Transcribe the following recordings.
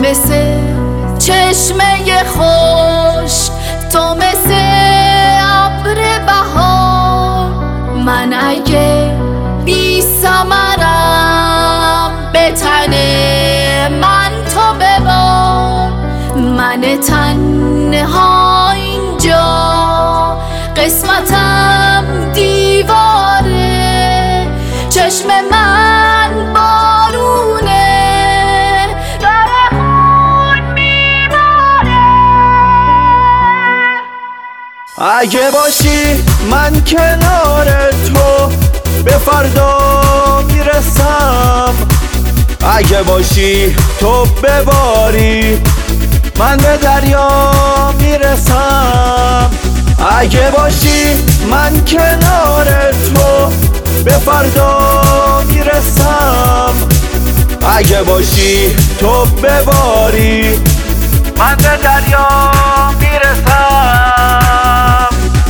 مثل چشمه خوش، تو مثل ابر بهار. من اگه بی ثمرم به تن من تو ببار. من تنها اینجا قسمتم دیواره، چشم من بارونه داره خون میباره. اگه باشی من کنار تو به فردا میرسم. اگه باشی تو بباری من به دریا میرسم. اگه باشی من کنار تو به فردا میرسم. اگه باشی تو بباری من به دریا میرسم.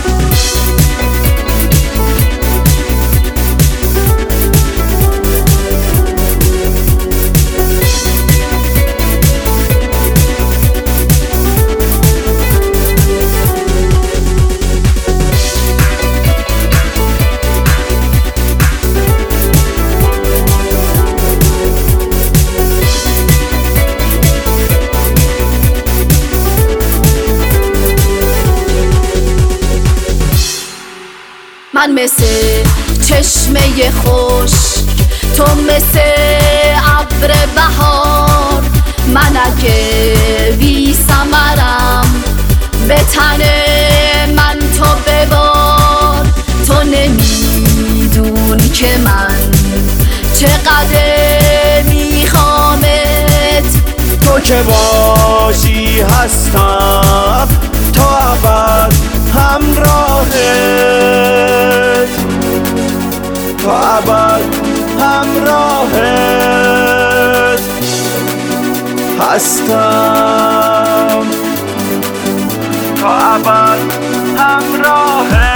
من مثل چشمه خوش، تو مثل ابر بهار. من اگه بی ثمرم به تن من تو ببار. تو نمیدونی که من چقدر میخوامت. تو که باشی هستم تا ابد همراهت، تا ابد همراهت هستم، تا ابد همراهت.